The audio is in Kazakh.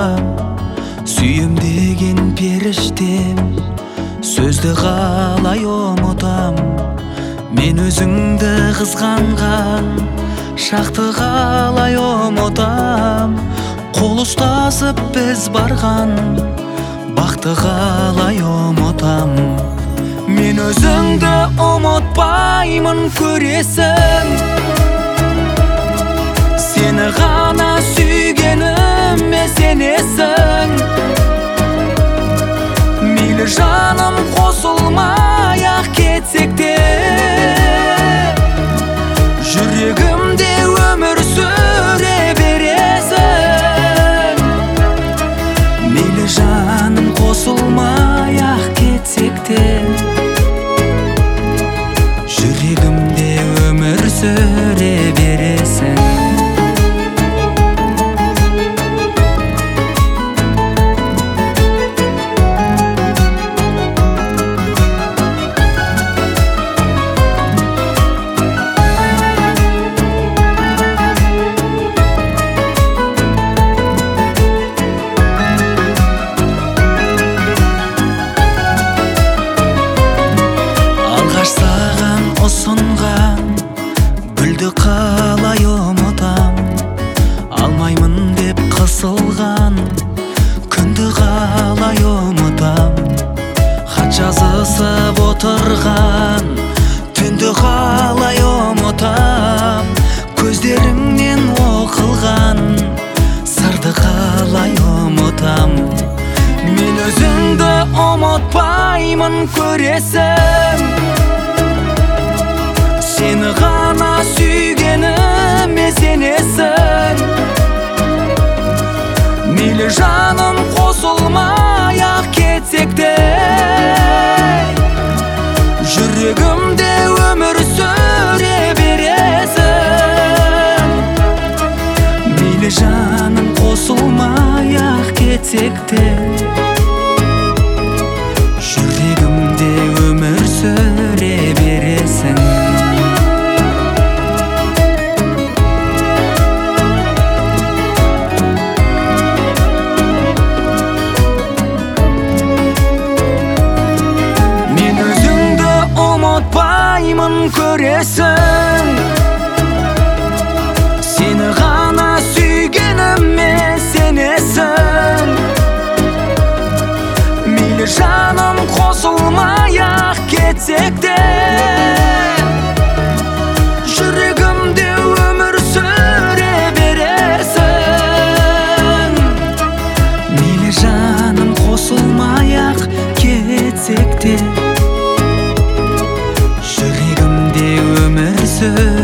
ботам, сүйем деген періштем, сөзді қалай ұмытам. Мен өзіңді қызғанған шақты қалай ұмытам. Қол ұстасып біз барған бақты қалай ұмытам. Мен өзіңді ұмытпаймын, көресің. Сені ғана сүйгеніме сенесің. Мейлі жаным қосылмай-ақ кетсек те, жүрегімде өмір сүре бересің. Мейлі жаным қосылмай-ақ кетсек те, жүрегімде өмір сүре бересің. Ұсынған гүлді қалай ұмытам. Алмаймын деп қысылған күнді қалай ұмытам. Хат жазысып отырған түнді қалай ұмытам. Көздеріңнен оқылған сырды қалай ұмытам. Мен өзіңді ұмытпаймын, көресің. Сені ғана сүйгеніме сенесің. Мейлі жаным қосылмай-ақ кетсек те, жүрегімде өмір сүре бересің. Мейлі жаным қосылмай-ақ кетсек те, жүрегімде өмір сүре бересің. Ұмытпаймын, көресің. Сені ғана сүйгеніме сенесің. Мейлі жаным қосылмай-ақ кетсек те, жүрегімде өмір сүре бересің. Мейлі жаным қосылмай-ақ кетсек те, өмір сүре